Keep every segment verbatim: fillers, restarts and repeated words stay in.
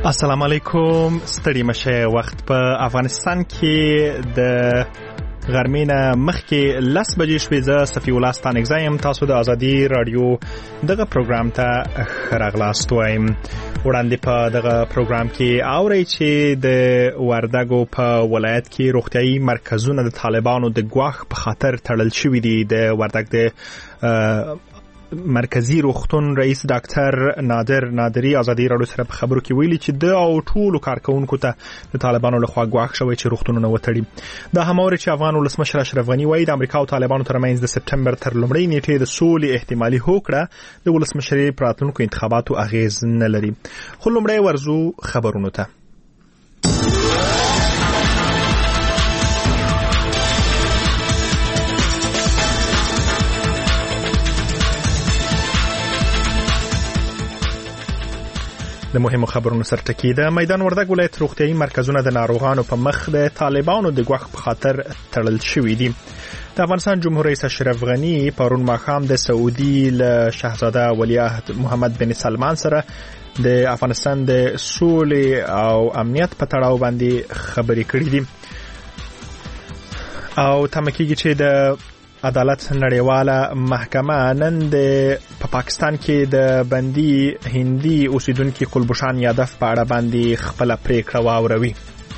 السلام علیکم. ستړي مشه. وخت په افغانستان کې د غرمې نه مخکې لس بجې شوې. زه صفي الله ستانکزی یم. تاسو د ازادي رادیو دغه پروګرام ته ښه راغلاست وایم. وړاندې په دغه پروګرام کې اورئ چې د وردګو په ولایت کې روغتیايي مرکزونه د طالبانو د ګواښ په خاطر تړل شوي دي. د وردګ د مرکزی روغتون رئیس ډاکټر نادر نادری ازادي رادیو سره په خبرو کې ویلي چې د او ټولو کارکونکو ته د طالبانو لخوا ګواښ شوی چې روغتونونه وتړي. دا هماوري چې افغان ولسمشر اشرف غنی وایي د امریکا او طالبانو ترمنځ د سپټمبر تر لومړۍ نیټې د سولې احتمالي هوکړه د ولسمشرۍ په راتلونکو انتخاباتو اغیز نه لري. خو لومړی ورځو خبرونو ته. د مهمو خبرونو سرټکی ده. میدان وردګ ولایت روغتیايي مرکزونه د ناروغانو په مخ د طالبانو د ګواښ په خاطر تړل شوي دي. د افغانستان جمهور رئیس اشرف غنی پرون ماښام د سعودي له شاهزاده ولیعهد محمد بن سلمان سره د افغانستان د سولې او امنیت په تړاو باندې خبرې کړې دي او تمه کېږي چې د عدالت نړیواله محکمه نن د په پاکستان کې د بندي هندي اوسیدونکو کلبشان یادف په اړه باندې خپل پریکړه واوروي.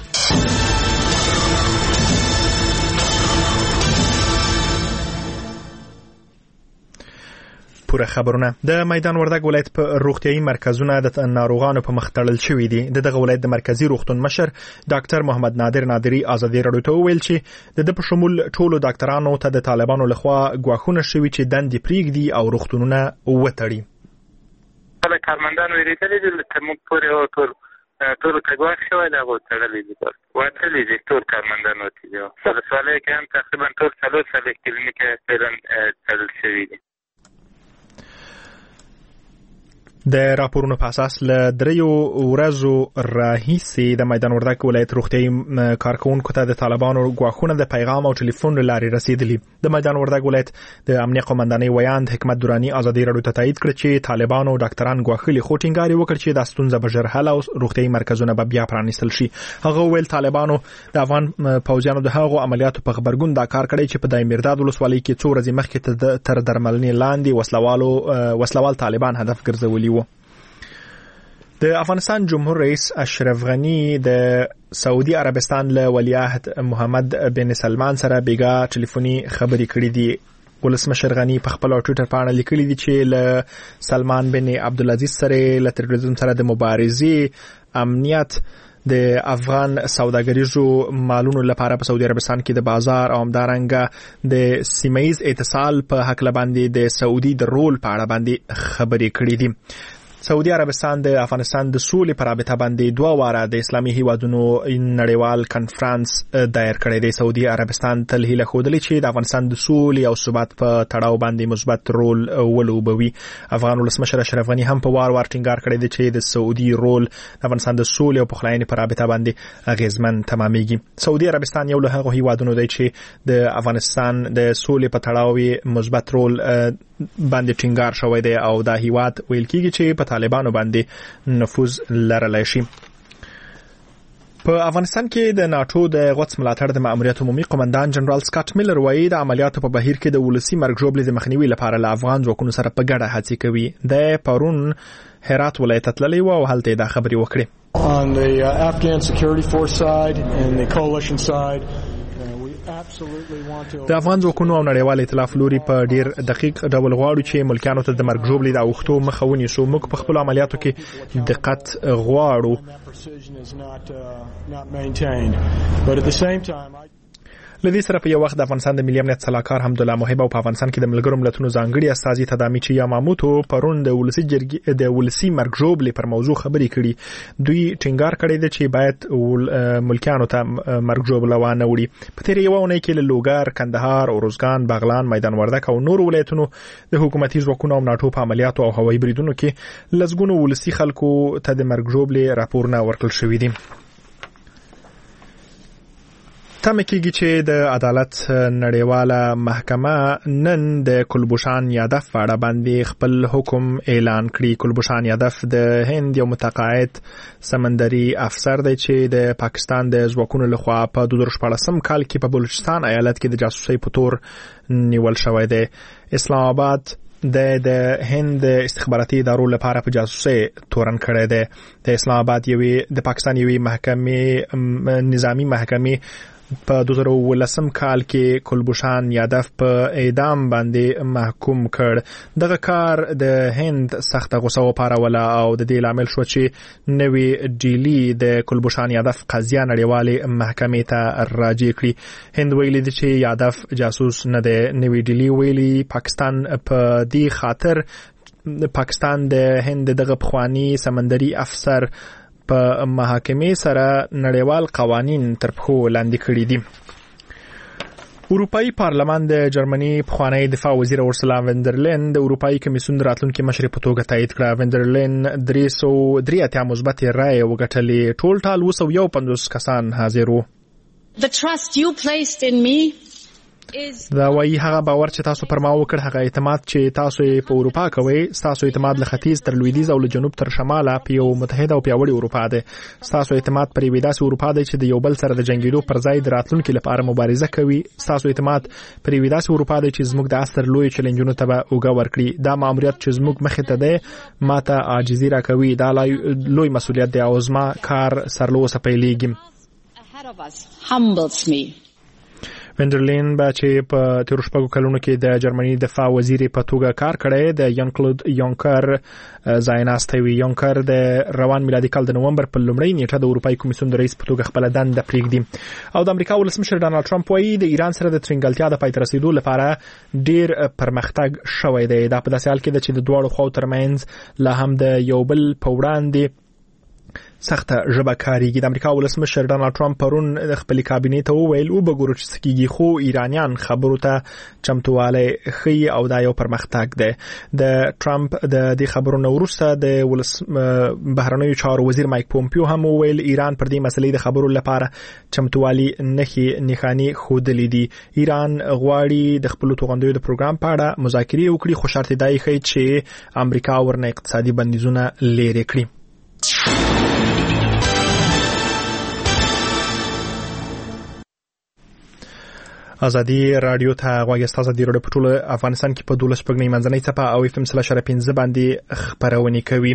پوره خبرونه. د میدان وردګ ولایت په روغتیايي مرکزونه د ناروغانو په مخ تړل شوي دي. د دغه ولایت د مرکزی روغتون مشر ډاکټر محمد نادر نادری ازادي رادیو ته ویل چې د د په شمول ټولو ډاکټرانو ته د طالبانو لخوا ګواښونه شوي چې دندې پریږدي او روغتونونه وتړي. کله کارمندان ویریدلي دي چې موږ پورې ټول ټول کګواښ شوی دا وتړلي دي. وتړلي دي ټول کارمندان وتړلي دي. ولسوالۍ کې هم تقریبا ټول څلور څلوېښت کلینیکې فعلا تړل شوي دي. د راپورونو په اساس له دریو ورځو راهیسې د میدان وردګ ولایت روغتیايي کارکونکو ته د طالبانو ګواښونه د پیغام او ټلیفون له لارې رسیدلي. د میدان وردګ ولایت د امنیه قومندانۍ ویاند حکمت درانی ازادي رادیو ته تایید کړ چې طالبانو ډاکټران ګواښلي، خو ټینګار وکړ چې د ستونزه به ژر حل او روغتیايي مرکزونه به بیا پرانیستل شي. هغه ویل طالبانو د افغان پوځیانو د هغو عملیاتو په خبرګون دا کار کړی چې په دای میرداد ولسوالۍ کې څو ورځې مخکې تر درملنې لاندې وسلوالو وسلوال طالبان هدف ګرځولي وو. د افغانستان جمهور رئیس اشرف غنی د سعودي عربستان له ولیعهد محمد بن سلمان سره بیګا ټلیفوني خبرې کړې دي. ولسمشر غنی په خپل ټویټر باندې لیکلي دي چې له سلمان بن عبدالعزیز سره له تروریزم سره د مبارزې امنیت د افغان سوداګریزو مالونو لپاره په سعودي عربستان کې د بازار او همدارنګه د سیمایز اتصال په حق باندې د سعودي د رول په اړه باندې خبرې کړې دي. سعودي عربستان د افغانستان د سولې پر رابطه باندې دوه واره د اسلامي هیوادونو نړیوال کانفرنس دایر کړی دی. سعودي عربستان تل هیله ښودلې چې د افغانستان د سولې او ثبات په تړاو باندې مثبت رول ولوبوي. افغان ولسمشر اشرف غنی هم په وار وار ټینګار کړی دی چې د سعودي رول د افغانستان د سولې او پخلاینې پر رابطه باندې اغیزمن تمامېږي. سعودي عربستان یو له هغو هیوادونو دی چې د افغانستان د سولې په تړاو مثبت رول باندې ټینګار شوی دی او دا هیواد ویل کېږي چې په طالبانو باندې نفوذ لرلی شي. په افغانستان کې د ناتو د غوڅ ملاتړ د ماموریت عمومي قومندان جنرال سکاټ میلر وایي د عملیاتو په بهیر کې د ولسی مرګ ژوبلې د مخنیوي لپاره له افغان ځواکونو سره په ګډه هڅې کوي. د پرون هرات ولایت تللی و او هلته دا خبرې وکړې. On the uh, Afghan security force side and the coalition side د افغان ځواکونو او نړیوال ائتلاف لوري په ډیر دقیق ډول غواړو چې ملکیانو ته د مرګ ژوبلې د اوښتو مخه ونیسو. موږ په خپل عملیاتو کې دقت غواړو. لدې سره په یو وخت د افغانستان د ملي امنیت سلاکار حمدالله محب او په افغانستان کې د ملګرو ملتونو ځانګړي استازي تدامي چې یاماموتو پرون د ولسی جرګې د ولسی مرګ ژوبلې پر موضوع خبرې کړي. دوی ټینګار کړی دی چې باید ملکیانو ته مرګ ژوبله وانه وړي. په تیر یو اونۍ کې له لوګر، کندهار، اروزګان، بغلان، میدان وردګ او نور ولایتونو د حکومتي ځواکونو او ناتو په عملیاتو او هوایي بریدونو کې لسګونو ولسی خلکو ته د مرګ ژوبلې راپورونه ورکړل شوي دي. تمه کېږي چې د عدالت نړیواله محکمه نن د کلبوشان یادف په اړه باندې خپل حکم اعلان کړي. کلبوشان یادف د هند یو متقاعد سمندري افسر دی چې د پاکستان د ځواکونو لخوا په دوه زره شپاړسم کال کې په بلوچستان ایالت کې د جاسوسۍ په تور نیول شوی دی. اسلام آباد د د هند استخباراتي ادارو لپاره په جاسوسۍ تورن کړی دی. د اسلام آباد یوې د پاکستان یوې محکمې نظامی محکمې په دوه زره ولسم کال کې کلبوشان یادف په اعدام باندې محکوم کړ. دغه کار د هند سخت غوسه وپاروله او د دې لامل شو چې نوې ډیلی د کلبوشان یادف قضیه نړیوالې محکمې ته راجع کړي. هند ویلي دی چې یادف جاسوس نه دی. نوې ډیلی ویلي پاکستان په دې خاطر پاکستان د هند دغه پخوانی سمندري افسر په محاکمې سره نړیوال قوانین تر پښو لاندې کړي دي. اروپאי پارلمان د جرمني پخوانی دفاع وزیر اورسلا وندرلین د اروپאי کمیسیون راتلونکي مشر په توګه تایید کړه. وندرلین درې سوه درې اتیا مثبت رائے وګټلې. ټول ټال اوه سوه یو پنځوس کسان حاضر وو. The trust you placed in me دا وایي هغه باور چې تاسو پر ما وکړ، هغه اعتماد چې تاسو یې په اروپا کوئ، تاسو اعتماد له ختیځ تر لویدیځ او له جنوب تر شماله په یو متحده او پیاوړې اروپا دی. تاسو اعتماد پر یوې داسې اروپا دی چې د یو بل سره د جنګېدو پر ځای د راتلونکي لپاره مبارزه کوي. تاسو اعتماد پر یوې داسې اروپا دی چې زموږ د عصر لوی چیلنجونو ته به اوږه ورکړي. دا ماموریت چې زموږ مخې ته دی ماته عاجزي راکوي. دا لوی مسؤلیت دی او زما کار سرلوسه پیلېږي. وندرلین با چې په تیر شپږو کلونو کې د جرمني دفاع وزیر په توګه کار کړی د یان کلود یونکر ځایناستی وي. یونکر د روان میلادي کال د نومبر په لومړۍ نیټه د اروپאי کمیسیون د رئیس په توګه خپل دنده پرېږدي. او د امریکا ولسمشر ډانلډ ټرمپ وایي د ایران سره د ترنګلتیا د پای ته رسیدو لپاره ډیر پرمختګ شوی دی. دا په داسې حال کې ده چې د دواړو خواو ترمنځ لا هم د یو بل په وړاندې سخته ژبه کاریږي. د امریکا ولسمشر ډانلډ ټرمپ پرون د خپل کابینې ته وویل او بګورو چې سکیږي، خو ایرانیان خبرو ته چمتوالی ښیي او دا یو پرمختګ دی. د ټرمپ د دې خبرو نه وروسته د ولس بهرنیو چارو وزیر مایک پومپیو هم وویل ایران پر دې مسلې د خبرو لپاره چمتوالي نښې نښانې ښودلې دي. ایران غواړي د خپل توغندیو د پروګرام په اړه مذاکرې وکړي، خو شرط یې دا ښیي چې امریکا ورنه اقتصادي بندیزونه لرې کړي. ازادي رادیو ته غواړي تاسو د رادیو په ټول افغانستان کې په دولس پګنې منځنۍ څپه او اف ام سلاش پنځه باندې خبرونه کوي.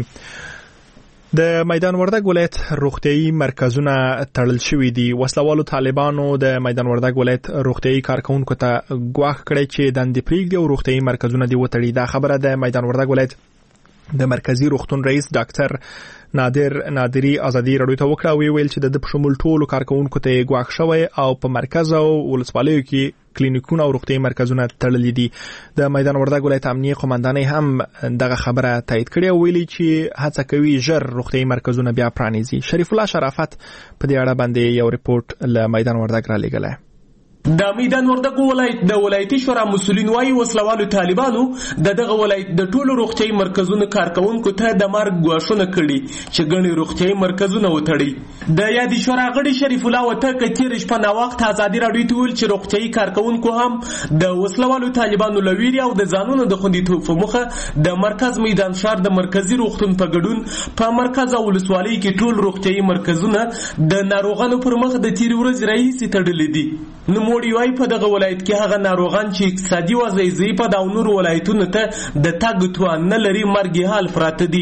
د میدان وردګ ولایت روغتيایي مرکزونه تړل شوي دي. وسلوالو طالبانو د میدان وردګ ولایت روغتيایي کارکونکو ته ګواښ کړی چې دندې پرېږدي او روغتيایي مرکزونه دی وتړي. دا خبره د میدان وردګ ولایت د مرکزی روغتون رئیس ډاکټر نادر نادری ازادي رادیو ته وکړه او ویل چې د شمول ټولو کارکونکو ته ګواښ شوی او په مرکز او ولسوالیو کې کلینیکونه او روغتيایي مرکزونه تړلي دي. د میدان وردګ ولایت امنیه قومندانۍ هم دغه خبره تایید کړې او ویلي چې هڅه کوي ژر روغتيایي مرکزونه بیا پرانیزي. شریف الله شرافت په دې اړه باندې یو ریپورت له میدان وردګ را لېږلی. د میدان وردګ ولایت د ولایتي شورا مسؤلین وايي وسلوالو طالبانو د دغه ولایت د ټولو روغتيایي مرکزونو کارکونکو ته د مرګ ګواښونه کړي چې ګڼې روغتيایي مرکزونه وتړي. د یادې شورا غړي شریف الله وتکه تیر شپه نا وخت ازادي رادیو ته ویل چې روغتيایي کارکونکو هم د وسلوالو طالبانو لویری او د ځانونو د خوندیتوب په موخه د مرکز میدان شهر د مرکزی روغتون په ګډون په مرکز او ولسوالۍ کې ټول روغتيایي مرکزونه د ناروغانو پر مخ د تیر ورځ رئیس تړلې دي. نو موړي وای په دغه ولایت کې هغه ناروغان چې اقتصادي وضع یې ضعیفه ده او نور ولایتونو ته د تګ توان نه لري مرګ حال پراته دي.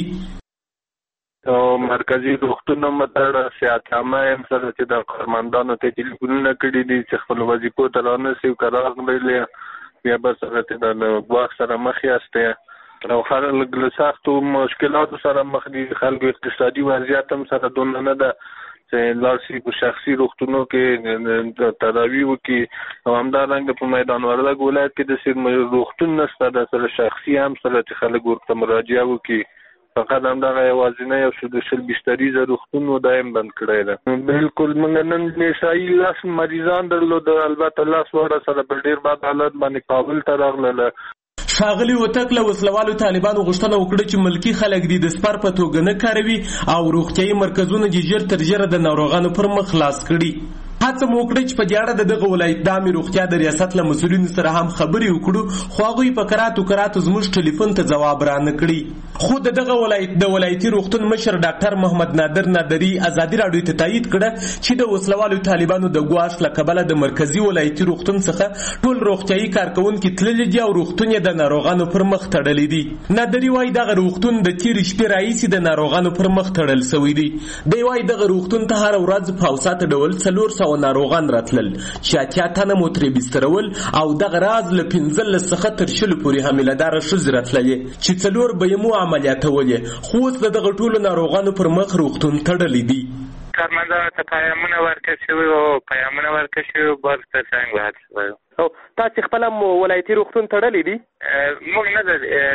او مرکزی روغتون متړ سیاقامه هم سره چې د کارمندانو ته ټلیفونونه کړي دي چې خپل وظیفو ته رانسي قرار غوښتل یا بس سره د واخ سره مخ یاسته او خلک له سختو مشکلاتو سره مخ دي. خلکو اقتصادي وضعیت هم سره دونه نه ده چې لارسي په شخصي روغتونو کې تداوی وکي او همدارنګه په میدان وردګ ولایت کې د سیر روغتون نشته د سره شخصي هم سره چې خلک ورته مراجعه وکي. فقط هم دغه یوازینی یو شل بستریزه روغتون و دایم بند کړی ده. بالکل موږ نن نشایي لاس مریضان درلود، البته لاس وړه سره په ډېر بد حالت باندې کابل ته راغله. ښاغلي وتک له وسلوالو طالبانو غوښتنه وکړه چې ملکی خلک دي د سپر په توګه نه کاروي او روغتيایي مرکزونه ژر تر ژره د ناروغانو پر مخ خلاص کړي. هڅه مو وکړه چې په دې اړه د دغه ولایت د عامې روغتیا د ریاست له مسؤلینو سره هم خبرې وکړو، خو هغوی په کراتو کراتو زموږ ټلیفون ته ځواب رانه کړي. خو د دغه ولایت د ولایتي روغتون مشر ډاکټر محمد نادر نادري ازادي راډیو ته تایید کړه چې د وسلوالو طالبانو د ګواښ له کبله د مرکزي ولایتي روغتون څخه ټول روغتیايي کارکوونکي تللي دي او روغتون یې د ناروغانو پر مخ تړلی دي. نادري وایي دغه روغتون د تېرې شپې راهیسې د ناروغانو پر مخ تړل سوی دی. دی وایي دغه روغتون ته هره ورځ په اوساته ډول څلور سوه ناروغان راتلل چې اتیا تنه مو ترې بسترول او دغه راز له پنځلس څخه تر شلو پورې حاملهداره ښځې راتللې چې څلور به یې مو عملیاتولې، خو اوس د دغه ټولو ناروغانو پر مخ روغتون تړلی دی. کارمندانو ته پیامونه ورکړل شوي او پیامونه ورکړل شوي بار ته څنګه وهل شوی. او تاسې خپله مو ولایتي روغتون تړلی دی؟ موږ نه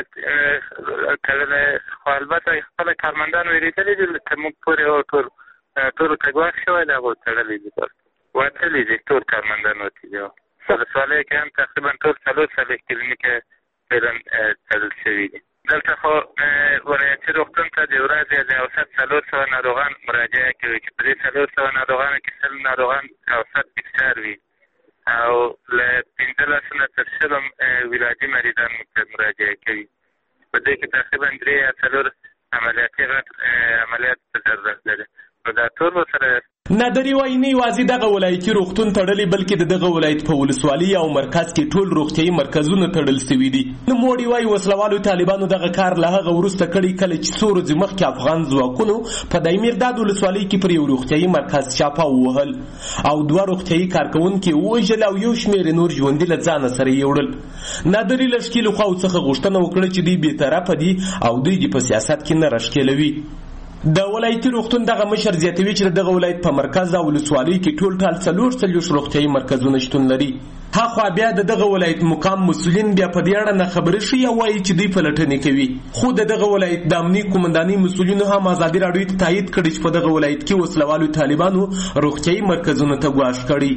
ده تړلی، خو البته خپله کارمندان ویرېدلي دي که موږ پورې ټول ټولو ته ګواښ شوی دی، هغو تړلی دي، وتلي دي ټول کارمندان وتلي دي. ولسوالۍ کې هم تقریبا ټول څلور څلوېښت کلینیکه فعلا تړل شوي دي. دلته خو ولایتي روغتون ته د ورځې د اوسط څلور سوه ناروغان مراجعه کوي چې په دې څلور سوه ناروغانو کې سل ناروغان اوسط بستر وي او له پنځلسو نه تر شلو ولادي مریضان مراجعه کوي. په دې کې تقریبا درې یا څلور عملیاتي عملیات په ضرورت لري. نو دا ټول ورسره نادري وایي نه یوازې دغه ولایتي روغتون تړلی بلکې د دغه ولایت په ولسوالۍ او مرکز کې ټول روغتیایي مرکزونه تړل سوي دي. نوموړي وایي وسلوالو طالبانو دغه کار له هغه وروسته کړی کله چې څو ورځې مخکې افغان ځواکونو په دایمیرداد ولسوالۍ کې پر یو روغتیایي مرکز چاپه ووهل او دوه روغتیایي کارکوونکي ووژل او یو شمېر نور ژوندي له ځانه سره یوړل. نادري له ښکېلو خواو څخه غوښتنه وکړه چې دوی بېطرفه دي او دوی دې په سیاست کې نه راښکېلوي. د ولایتي روغتون دغه مشر زیاتوي چې دغه ولایت په مرکز او ولسوالۍ کې ټول ټال څلور څلوېښت روغتیایي مرکزونه شتون لري. هاخوا بیا د دغه ولایت مقام مسؤلین بیا په دې اړه نه خبرې شي او وایي چې دوی پلټنې کوي. خو د دغه ولایت د امني قومندانۍ مسؤلینو هم ازادي راډیو ته تایید کړی چې په دغه ولایت کې وسلوالو طالبانو روغتیایي مرکزونو ته ګواښ کړی.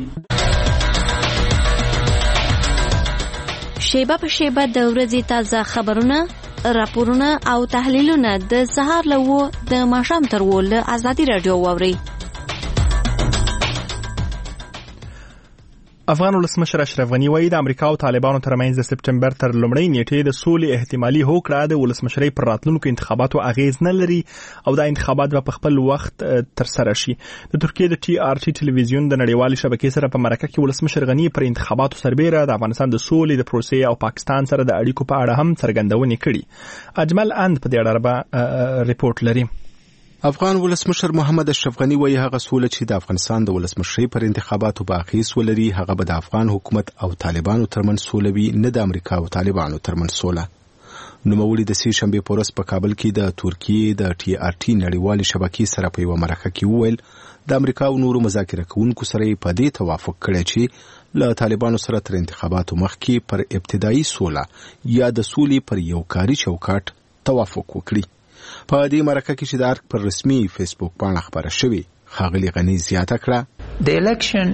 شیبه په شیبه د ورځې تازه خبرونه، راپورونه او تحلیلونه د سهار له اوو د ماښام تر اوو له ازادي راډیو واورئ. افغان ولسمشر اشرف غني وایي د امریکا او طالبانو ترمنځ د سپټمبر تر لومړۍ نیټې د سولې احتمالي هوکړه د ولسمشرۍ پر راتلونکو انتخاباتو اغیز نه لري او د انتخابات به په خپل وخت تر سره شي. د ترکیې د ټي آر ټي ټلویزیون د نړیوالې شبکې سره په مرکه کې ولسمشر غني پر انتخاباتو سربېره د افغانستان د سولې د پروسې او پاکستان سره د اړیکو په اړه هم څرګندونې کړي. اجمل اند په دې اړه ریپورت لري. افغان ولسمشر محمد اشرف غني وایي هغه سوله چې د افغانستان د ولسمشرۍ پر انتخاباتو به اغیز ولري هغه به د افغان حکومت او طالبانو ترمنځ سوله وي، نه د امریکا او طالبانو ترمنځ سوله. نوموړي د سې شنبې په ورځ په کابل کې د ترکیې د ټي آر ټي نړیوالې شبکې سره په یوه مرکه کې وویل د امریکا او نورو مذاکره کوونکو سره یې په دې توافق کړی چې له طالبانو سره تر انتخاباتو مخکې پر ابتدایي سوله یا د سولې پر یو کاري چوکاټ توافق وکړي. په دې مرکه کې چې د ارګ پر رسمي فیسبوک باندې خبره شوې ښاغلي غني زیاته کړه The election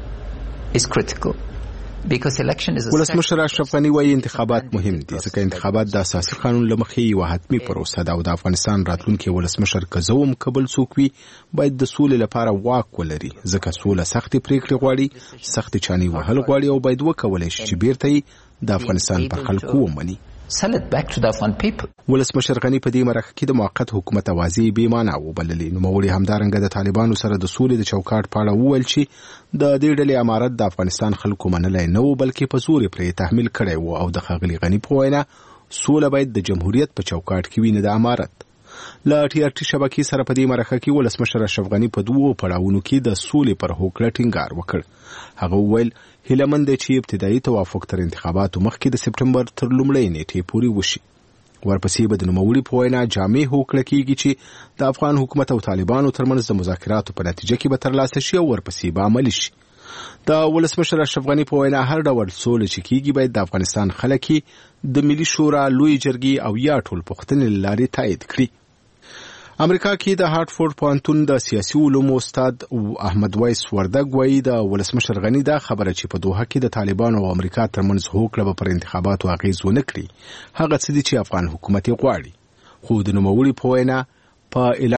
is critical because election is a ولسمشر اشرف غني وایي انتخابات مهم دي ځکه انتخابات د اساسي قانون له مخې یوه حتمي پروسه ده او د افغانستان راتلونکي ولسمشر که زه هم کبل څوک وي باید د سولې لپاره واک ولري ځکه سوله سختې پریکړې غواړي، سختې چانې وهل غواړي او باید وکولی شي چې بیرته یې د افغانستان پر خلکو ومني. Sell it back to the Afghan people. ولسمشر غني په دې مرکه کې د موقت حکومت اوازې بې معنی وبللې. نوموړي همدارنګه د طالبانو سره د سولې د چوکاټ په اړه وویل چې د دې ډلې امارت د افغانستان خلکو منلی نه و بلکې په زور یې پرې تحمیل کړی و او د ښاغلي غني په وینا سوله باید د جمهوریت په چوکاټ کې وي نه د امارت. له ټي آر ټي شبکې سره په دې مرکه کې ولسمشر اشرف غني په دوو پړاوونو کې د سولې پر هوکړه ټینګار وکړ. هغه وویل هیله مند دی چې ابتدایي توافق تر انتخاباتو مخکې د سپټمبر تر لومړۍ نیټې پورې وشي. ورپسې به د نوموړي په وینا جامع هوکړه کېږي چې د افغان حکومت او طالبانو ترمنځ د مذاکراتو په نتیجه کې به ترلاسه شي او ورپسې به عملي شي. د ولسمشر اشرف غني په وینا هر ډول سوله چې کېږي باید د افغانستان خلک د ملي شورا لوی جرګې او یا ټول پوښتنې له لارې تایید کړي. امریکا کې د هارټفورد پوهنتون د سیاسي علومو استاد احمد وایس وردګ وایي د ولسمشر غني دا خبره چې په دوحه کې د طالبانو او امریکا ترمنځ هوکړه به پر انتخاباتو اغیز ونه کړي هغه څه دي چې افغان حکومت یې غواړي. خو د نوموړي په وینا په